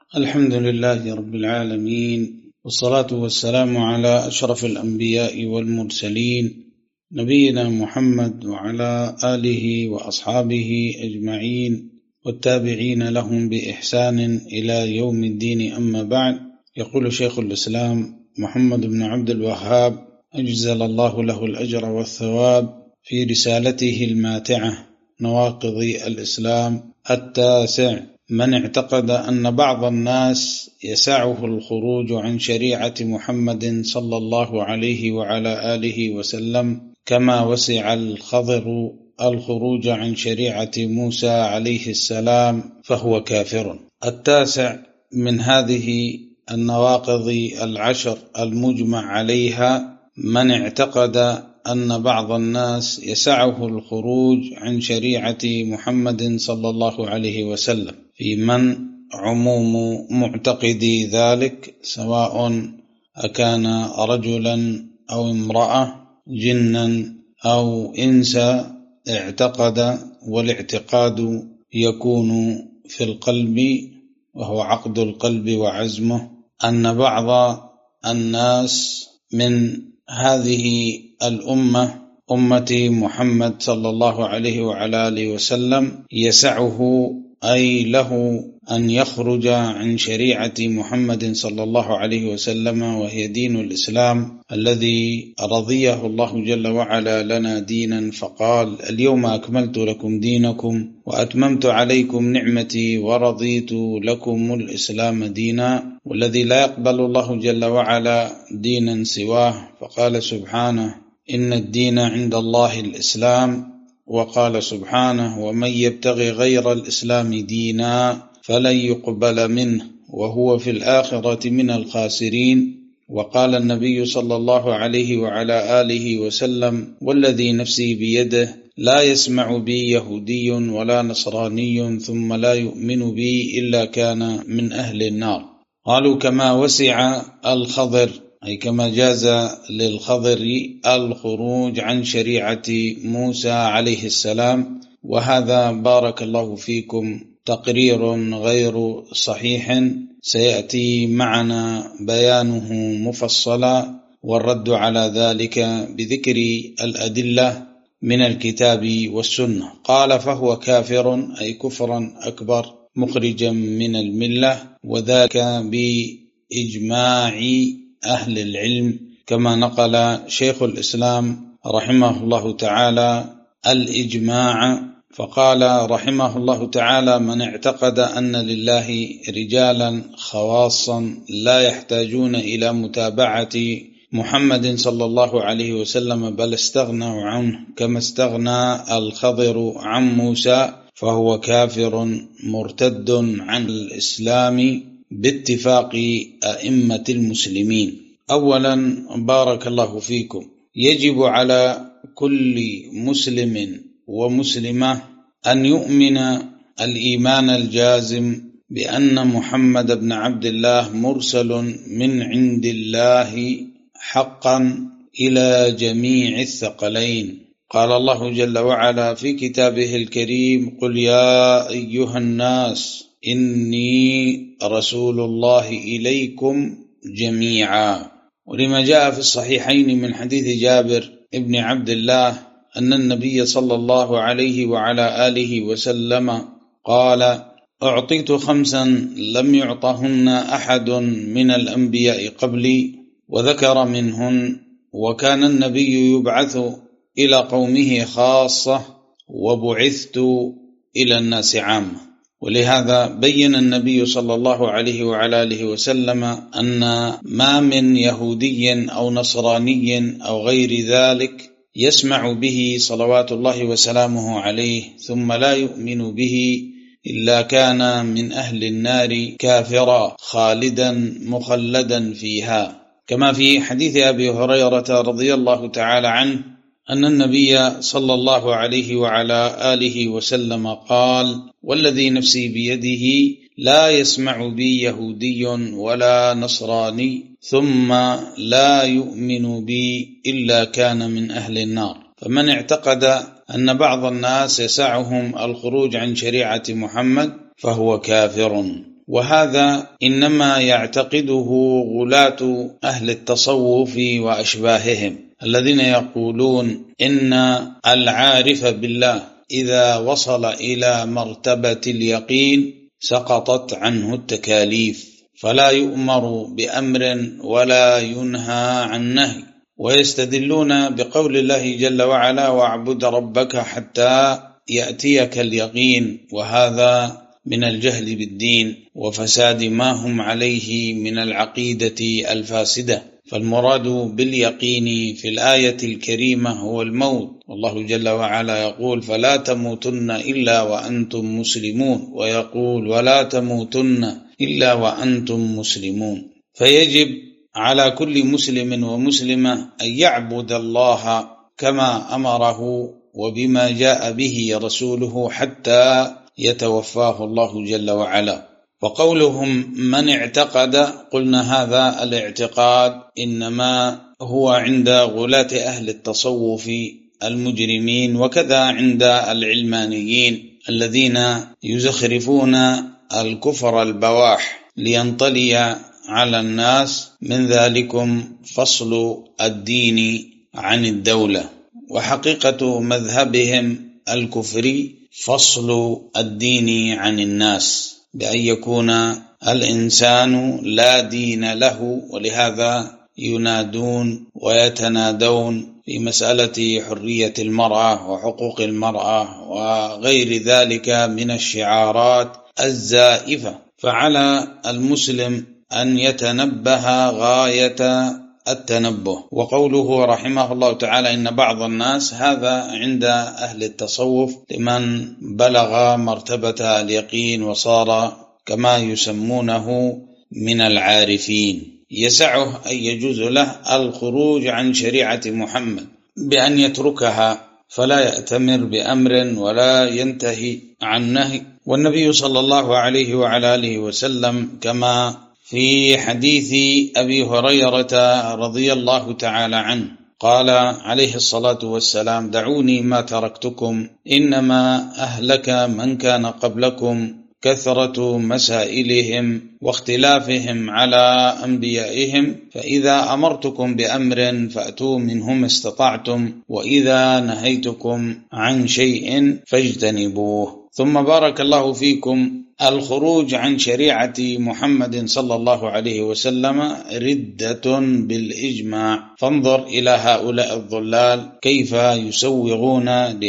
الحمد لله رب العالمين، والصلاة والسلام على أشرف الأنبياء والمرسلين نبينا محمد وعلى آله وأصحابه أجمعين والتابعين لهم بإحسان إلى يوم الدين. أما بعد، يقول شيخ الإسلام محمد بن عبد الوهاب أجزل الله له الأجر والثواب في رسالته الماتعة نواقض الإسلام التاسع: من اعتقد أن بعض الناس يسعه الخروج عن شريعة محمد صلى الله عليه وعلى آله وسلم كما وسع الخضر الخروج عن شريعة موسى عليه السلام فهو كافر. التاسع من هذه النواقض العشر المجمع عليها: من اعتقد أن بعض الناس يسعه الخروج عن شريعة محمد صلى الله عليه وسلم، في من عموم معتقدي ذلك سواء أكان رجلا أو امرأة، جنا أو إنسا، اعتقد، والاعتقاد يكون في القلب وهو عقد القلب وعزمه، أن بعض الناس من هذه الأمة أمة محمد صلى الله عليه وعلى آله وسلم يسعه أي له أن يخرج عن شريعة محمد صلى الله عليه وسلم، وهي دين الإسلام الذي رضيه الله جل وعلا لنا دينا، فقال: اليوم أكملت لكم دينكم وأتممت عليكم نعمتي ورضيت لكم الإسلام دينا، والذي لا يقبل الله جل وعلا دينا سواه. فقال سبحانه: إن الدين عند الله الإسلام. وقال سبحانه: ومن يبتغي غير الإسلام دينا فلن يقبل منه وهو في الآخرة من الخاسرين. وقال النبي صلى الله عليه وعلى آله وسلم: والذي نفسي بيده لا يسمع بي يهودي ولا نصراني ثم لا يؤمن بي إلا كان من أهل النار. قالوا: كما وسع الخضر، أي كما جاز للخضر الخروج عن شريعة موسى عليه السلام. وهذا بارك الله فيكم تقرير غير صحيح سيأتي معنا بيانه مفصلا، والرد على ذلك بذكر الأدلة من الكتاب والسنة. قال: فهو كافر، أي كفرا أكبر مخرجا من الملة، وذاك بإجماع أهل العلم، كما نقل شيخ الإسلام رحمه الله تعالى الإجماع. فقال رحمه الله تعالى: من اعتقد أن لله رجالا خواصا لا يحتاجون إلى متابعة محمد صلى الله عليه وسلم بل استغنوا عنه كما استغنى الخضر عن موسى فهو كافر مرتد عن الإسلام باتفاق أئمة المسلمين. أولا، بارك الله فيكم، يجب على كل مسلم ومسلمة أن يؤمن الإيمان الجازم بأن محمد بن عبد الله مرسل من عند الله حقا إلى جميع الثقلين. قال الله جل وعلا في كتابه الكريم: قل يا أيها الناس إني رسول الله إليكم جميعا. ولما جاء في الصحيحين من حديث جابر ابن عبد الله أن النبي صلى الله عليه وعلى آله وسلم قال: أعطيت 5 لم يعطهن أحد من الأنبياء قبلي، وذكر منهن: وكان النبي يبعث إلى قومه خاصة وبعثت إلى الناس عامة. ولهذا بين النبي صلى الله عليه وعلى آله وسلم أن ما من يهودي أو نصراني أو غير ذلك يسمع به صلوات الله وسلامه عليه ثم لا يؤمن به إلا كان من أهل النار كافرا خالدا مخلدا فيها. كما في حديث أبي هريرة رضي الله تعالى عنه أن النبي صلى الله عليه وعلى آله وسلم قال: والذي نفسي بيده لا يسمع بي يهودي ولا نصراني ثم لا يؤمن بي إلا كان من أهل النار. فمن اعتقد أن بعض الناس يسعهم الخروج عن شريعة محمد فهو كافر. وهذا إنما يعتقده غلاة أهل التصوف وأشباههم الذين يقولون إن العارف بالله إذا وصل إلى مرتبة اليقين سقطت عنه التكاليف، فلا يؤمر بأمر ولا ينهى عن نهي. ويستدلون بقول الله جل وعلا: واعبد ربك حتى يأتيك اليقين، وهذا من الجهل بالدين وفساد ما هم عليه من العقيدة الفاسدة. فالمراد باليقين في الآية الكريمة هو الموت، والله جل وعلا يقول: فلا تموتن إلا وأنتم مسلمون، ويقول: ولا تموتن إلا وأنتم مسلمون. فيجب على كل مسلم ومسلمة أن يعبد الله كما أمره وبما جاء به رسوله حتى يتوفاه الله جل وعلا. وقولهم من اعتقد، قلنا هذا الاعتقاد إنما هو عند غلاة أهل التصوف المجرمين، وكذا عند العلمانيين الذين يزخرفون الكفر البواح لينطلي على الناس، من ذلكم فصل الدين عن الدولة. وحقيقة مذهبهم الكفري فصل الدين عن الناس، بأن يكون الإنسان لا دين له، ولهذا ينادون ويتنادون في مسألة حرية المرأة وحقوق المرأة وغير ذلك من الشعارات الزائفة. فعلى المسلم أن يتنبه غاية التنبه. وقوله رحمه الله تعالى: إن بعض الناس، هذا عند أهل التصوف لمن بلغ مرتبة اليقين وصار كما يسمونه من العارفين، يسعه أن يجوز له الخروج عن شريعة محمد بأن يتركها، فلا يأتمر بأمر ولا ينتهي عن نهي. والنبي صلى الله عليه وعلى آله وسلم كما في حديث أبي هريرة رضي الله تعالى عنه قال عليه الصلاة والسلام: دعوني ما تركتكم، إنما أهلك من كان قبلكم كثرة مسائلهم واختلافهم على أنبيائهم، فإذا أمرتكم بأمر فأتوا منه ما استطعتم، وإذا نهيتكم عن شيء فاجتنبوه. ثم بارك الله فيكم، الخروج عن شريعة محمد صلى الله عليه وسلم ردة بالإجماع. فانظر إلى هؤلاء الضلال كيف يسوغون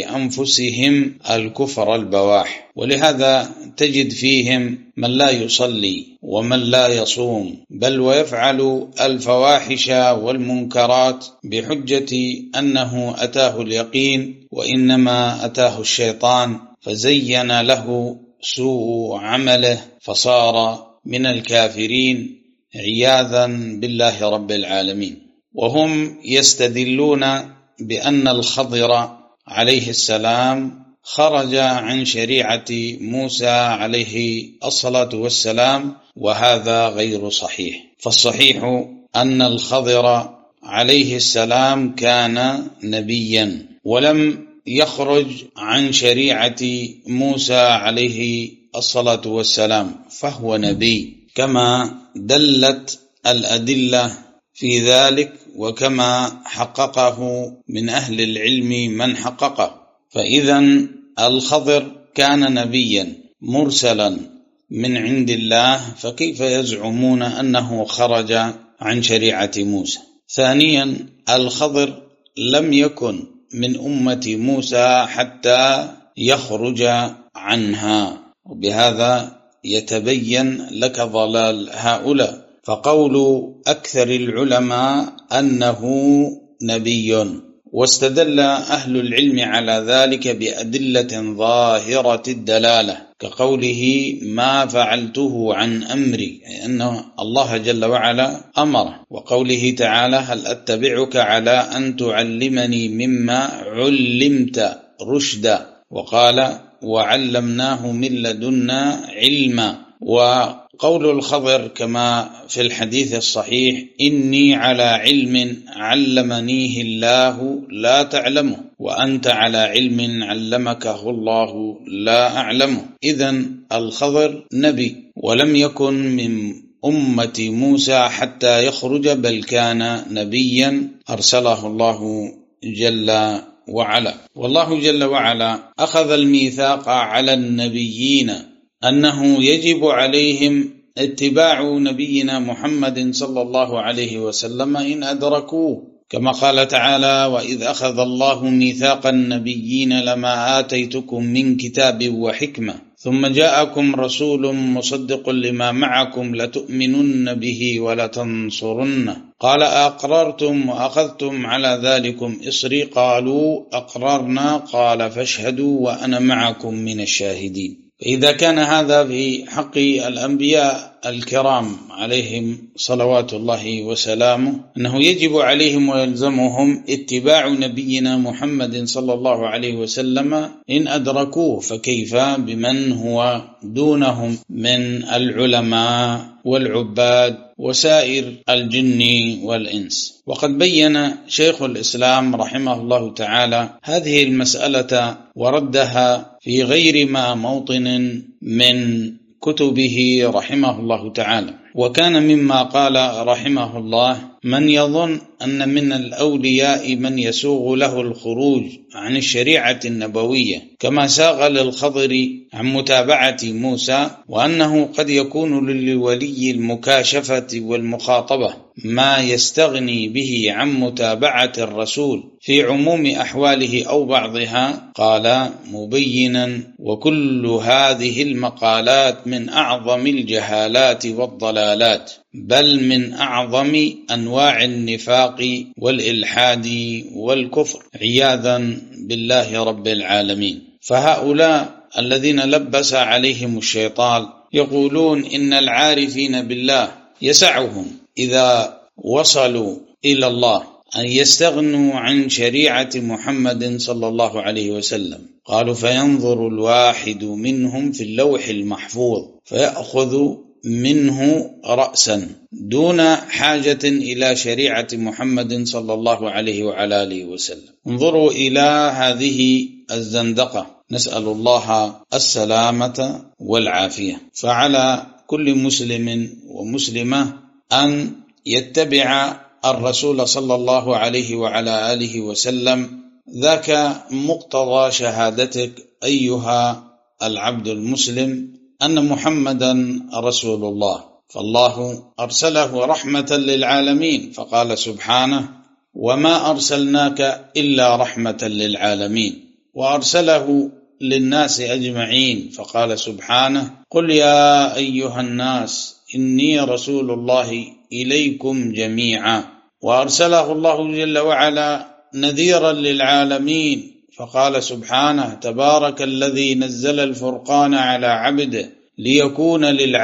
لأنفسهم الكفر البواح. ولهذا تجد فيهم من لا يصلي ومن لا يصوم، بل ويفعل الفواحش والمنكرات بحجة أنه أتاه اليقين، وإنما أتاه الشيطان فزين له سوء عمله فصار من الكافرين عياذا بالله رب العالمين. وهم يستدلون بأن الخضر عليه السلام خرج عن شريعة موسى عليه الصلاة والسلام، وهذا غير صحيح. فالصحيح أن الخضر عليه السلام كان نبيا ولم يخرج عن شريعة موسى عليه الصلاة والسلام، فهو نبي كما دلت الأدلة في ذلك، وكما حققه من أهل العلم من حققه. فإذا الخضر كان نبيا مرسلا من عند الله، فكيف يزعمون أنه خرج عن شريعة موسى؟ ثانيا، الخضر لم يكن من أمة موسى حتى يخرج عنها، وبهذا يتبين لك ضلال هؤلاء. فقول أكثر العلماء أنه نبي، واستدل أهل العلم على ذلك بأدلة ظاهرة الدلالة، كقوله ما فعلته عن أمري، أن الله جل وعلا أمره، وقوله تعالى هل أتبعك على أن تعلمني مما علمت رشدا، وقال وعلمناه من لدنا علما. قول الخضر كما في الحديث الصحيح: إني على علم علمنيه الله لا تعلمه، وأنت على علم علمكه الله لا أعلمه. إذن الخضر نبي، ولم يكن من أمة موسى حتى يخرج، بل كان نبيا أرسله الله جل وعلا. والله جل وعلا أخذ الميثاق على النبيين أنه يجب عليهم اتباع نبينا محمد صلى الله عليه وسلم إن أدركوه، كما قال تعالى: وإذ أخذ الله ميثاق النبيين لما آتيتكم من كتاب وحكمة ثم جاءكم رسول مصدق لما معكم لتؤمنن به ولتنصرنه قال أقررتم وأخذتم على ذلكم إصري قالوا أقررنا قال فاشهدوا وأنا معكم من الشاهدين. فإذا كان هذا في حق الأنبياء الكرام عليهم صلوات الله وسلامه، أنه يجب عليهم ويلزمهم اتباع نبينا محمد صلى الله عليه وسلم إن أدركوه، فكيف بمن هو دونهم من العلماء والعباد وسائر الجن والإنس. وقد بين شيخ الإسلام رحمه الله تعالى هذه المسألة وردها في غير ما موطن من كتبه رحمه الله تعالى. وكان مما قال رحمه الله: من يظن أن من الأولياء من يسوغ له الخروج عن الشريعة النبوية كما ساغ للخضر عن متابعة موسى، وأنه قد يكون للولي المكاشفة والمخاطبة ما يستغني به عن متابعة الرسول في عموم أحواله أو بعضها، قال مبينا: وكل هذه المقالات من أعظم الجهالات والضلالات، بل من أعظم أنواع النفاق والإلحاد والكفر، عياذا بالله رب العالمين. فهؤلاء الذين لبس عليهم الشيطان يقولون إن العارفين بالله يسعهم إذا وصلوا إلى الله أن يستغنوا عن شريعة محمد صلى الله عليه وسلم. قالوا: فينظر الواحد منهم في اللوح المحفوظ فيأخذ منه رأسا دون حاجة إلى شريعة محمد صلى الله عليه وعلى آله وسلم. انظروا إلى هذه الزندقة، نسأل الله السلامة والعافية. فعلى كل مسلم ومسلمة أن يتبع الرسول صلى الله عليه وعلى آله وسلم، ذاك مقتضى شهادتك أيها العبد المسلم أن محمدا رسول الله. فالله أرسله رحمة للعالمين، فقال سبحانه: وما أرسلناك إلا رحمة للعالمين. وأرسله للناس أجمعين، فقال سبحانه: قل يا أيها الناس إني رسول الله إليكم جميعا. وأرسله الله جل وعلا نذيرا للعالمين، فقال سبحانه: تبارك الذي نزل الفرقان على عبده ليكون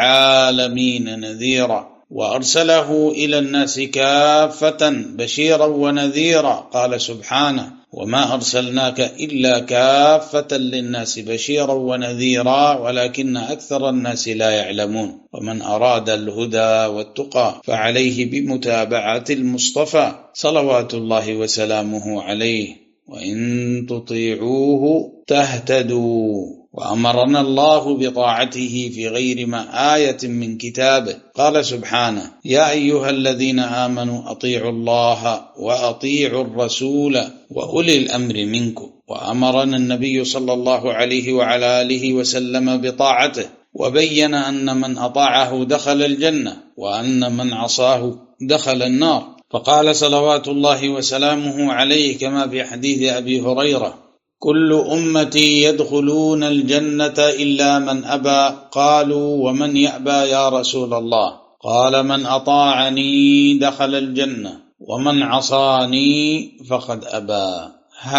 للعالمين نذيرا. وأرسله إلى الناس كافة بشيرا ونذيرا، قال سبحانه: وما أرسلناك إلا كافة للناس بشيرا ونذيرا ولكن أكثر الناس لا يعلمون. ومن أراد الهدى والتقى فعليه بمتابعة المصطفى صلوات الله وسلامه عليه، وإن تطيعوه تهتدوا. وأمرنا الله بطاعته في غير ما آية من كتابه، قال سبحانه: يا أيها الذين آمنوا أطيعوا الله وأطيعوا الرسول وأولي الأمر منكم. وأمرنا النبي صلى الله عليه وعلى آله وسلم بطاعته، وبين أن من أطاعه دخل الجنة وأن من عصاه دخل النار. فقال صلوات الله وسلامه عليه كما في حديث أبي هريرة: كل أمتي يدخلون الجنة إلا من أبى. قالوا: ومن يأبى يا رسول الله؟ قال: من أطاعني دخل الجنة ومن عصاني فقد أبى.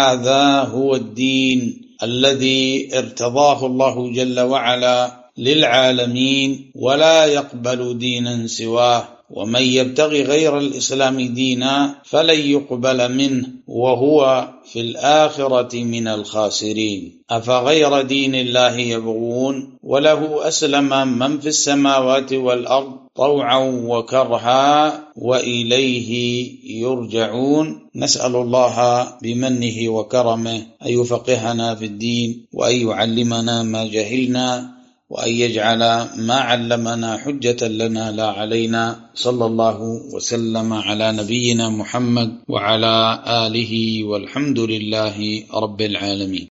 هذا هو الدين الذي ارتضاه الله جل وعلا للعالمين، ولا يقبل دينا سواه. ومن يبتغي غير الإسلام دينا فلن يقبل منه وهو في الآخرة من الخاسرين. أفغير دين الله يبغون وله أسلم من في السماوات والأرض طوعا وكرها وإليه يرجعون. نسأل الله بمنه وكرمه أن يفقهنا في الدين وأن يعلمنا ما جهلنا وأن يجعل ما علمنا حجة لنا لا علينا. صلى الله وسلم على نبينا محمد وعلى آله والحمد لله رب العالمين.